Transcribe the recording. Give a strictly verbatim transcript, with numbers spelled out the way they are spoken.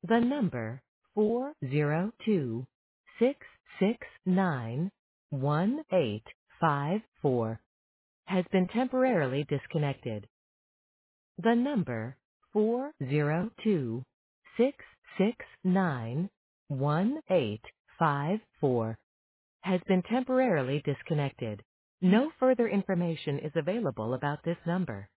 The number four zero two, six six nine, one eight five four has been temporarily disconnected. The number four zero two, six six nine, one eight five four has been temporarily disconnected. No further information is available about this number.